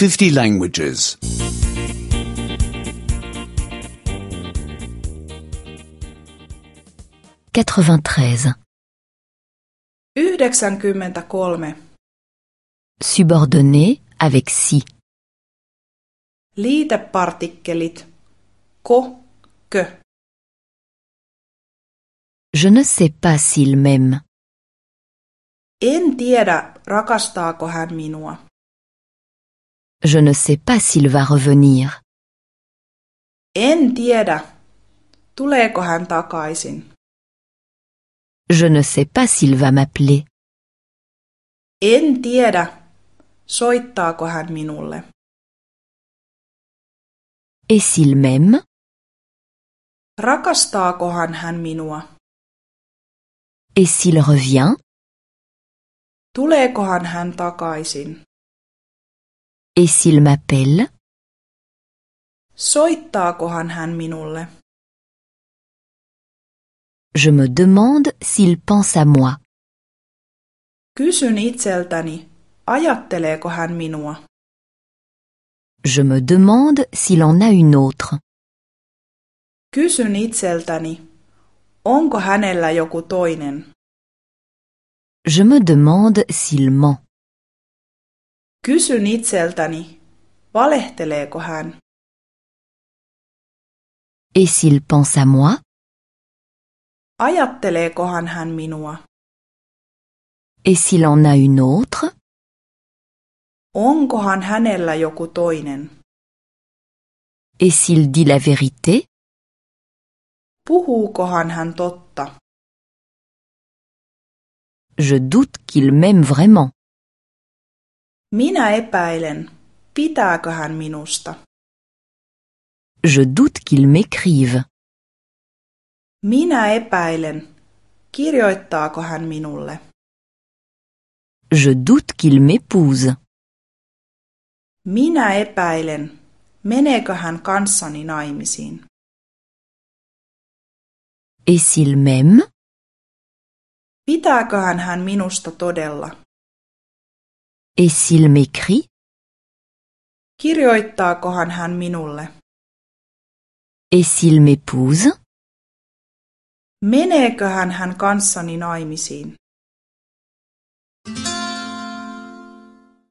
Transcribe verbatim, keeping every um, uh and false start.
fifty languages. quatre-vingt-treize. yhdeksänkymmentäkolme. Subordonné avec si. Liitepartikkelit ko, kö. Je ne sais pas s'il m'aime. En tiedä, rakastaako hän minua. Je ne sais pas s'il va revenir. En tiedä, tuleeko hän takaisin. Je ne sais pas s'il va m'appeler. En tiedä, soittaako hän minulle. Et s'il m'aime? Rakastaakohan hän minua. Et s'il revient? Tuleekohan hän takaisin. Et s'il m'appelle? Soittaakohan hän minulle. Je me demande s'il pense à moi. Kysyn itseltäni, ajatteleeko hän minua. Je me demande s'il en a une autre. Kysyn itseltäni, onko hänellä joku toinen. Je me demande s'il ment. Kysyn itseltäni, valehteleeko hän. Et s'il pense à moi? Ajatteleekohan hän minua. Et s'il en a une autre? Onkohan hänellä joku toinen. Et s'il dit la vérité? Puhuukohan hän totta. Je doute qu'il m'aime vraiment. Minä epäilen, pitääkö hän minusta. Je doute qu'il m'écrive. Minä epäilen, kirjoittaako hän minulle. Je doute qu'il m'épouse. Minä epäilen, meneekö hän kanssani naimisiin. Et s'il m'aime? Pitääköhän hän minusta todella. Et s'il m'écrit? Kirjoittaakohan hän minulle. Et s'il m'épouse? Meneeköhän hän kanssani naimisiin.